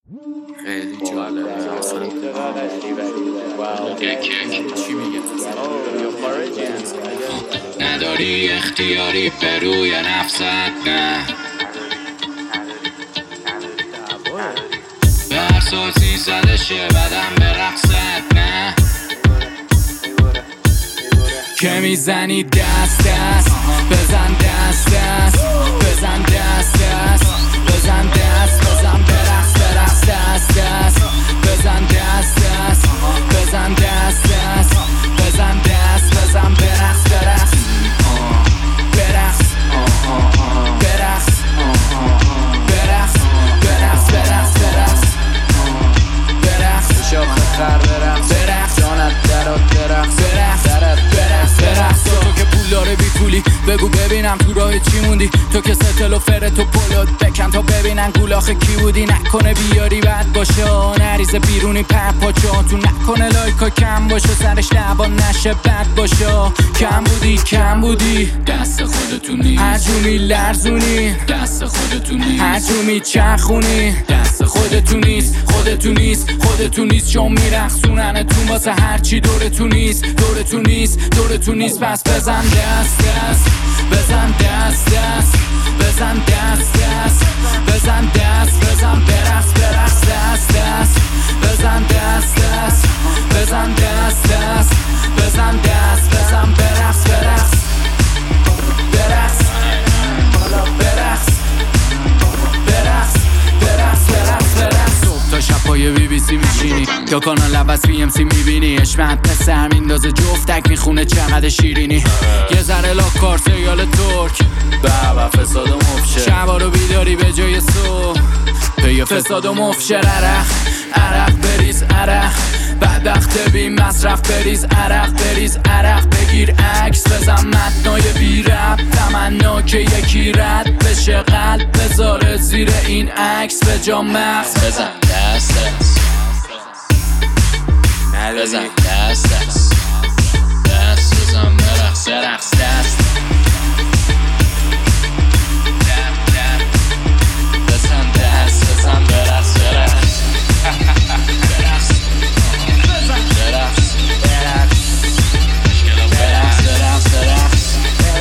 خیلی جالبه اصلا. چی میگه؟ نداری اختیاری به روی نفست، نه به هر سازی زده شه بدم به رقصت، نه که میزنی دست دست بزن، دست دست بزن، دست دست بزن، دست بزن، برقص برقص، دست دست بزن، دست دست بزن، دست دست بزن، دست بزن، برقص برقص برقص برقص برقص برقص برقص برقص برقص شاخ خر برقص، برقص جانت درات برقص، برقص برقص. تو که پول داره بی پولی بگو ببینم تو راه چی موندی، تو که ستل و فرت و پلوت بکن تا ببینن گولاخ کی بودی. نکنه بیاری بد باشه، نریزه بیرونی پر پاچا، تو نکنه لایکا کم باشه، سرش لبا نشه بد باشه. کم بودی کم بودی، دست خودتونی، هجومی لرزونی، دست خودتونی، هجومی چرخونی، دست خودتونیست، خودتونیست، خودتونیست. چون میرخصونن تو واسه هرچی دورتون نیست، دورتون نیست، دورتون نیست. پس بزن دست دست بزن، دست دست بزن، دست دست بزن، دست بزن، برقص برقص، دست دست بزن، دست دست بزن، دست دست بزن، دست بزن، برقص برقص برقص برقص برقص برقص برقص برقص. صبح تا شب پای بی بی سی میشینی یا کانال عوض بی ام سی میبینی، اشمت پسر میندازه جفتک میخونه چقدر شیرینی. یه ذره لاکار سیال ترک بابا فساد و مفشه، شبا رو بیداری به جای صبح به فساد و مفشه. عرق عرق بریز عرق، بدبخت بی مصرف بریز عرق، بریز عرق بگیر عکس بزن، متنای بی رب تمنا که یکی رد بشه قلب بذاره زیر این عکس به جا مغز. بزن دست دست بزن، دست دست دست بزن، برقص برقص، دست بزن، دست بزن، برقص برقص برقص برقص برقص برقص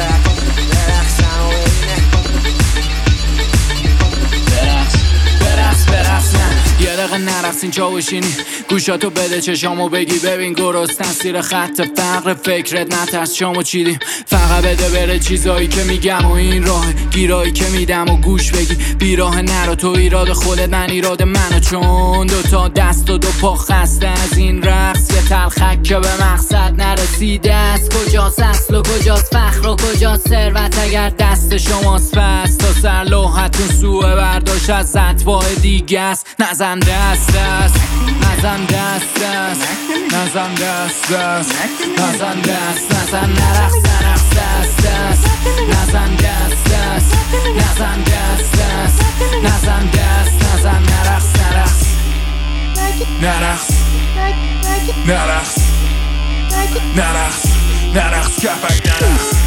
برقص برقص. نه یه دقیقه نرقص اینجا بشینی، گوشاتو بده چشامو بگی ببین گرستن سیر خط فقر فکرت نترس شامو چیدیم. فقط بده بره چیزایی که میگم و این راه گیرایی که میدم و گوش بگی، بیراه نرو تو ایراد خودت من ایراد منو، چون دوتا دست و دو پا خسته از این رقص. یه تلخک که به مقصد نرسیده است، کجاست اصل و کجاست فخر و کجاست ثروت اگر دست شماست. پس تا سر لوحتون سوء برداشت از اتباع دیگه است. نزن دست دست نزن دست دست نزن دست دست نزن دست نزن، نرقص نرقص، دست دست نزن دست دست نزن دست دست نزن دست نزن، نرقص نرقص نرقص نرقص نرقص نرقص کپک نرقص.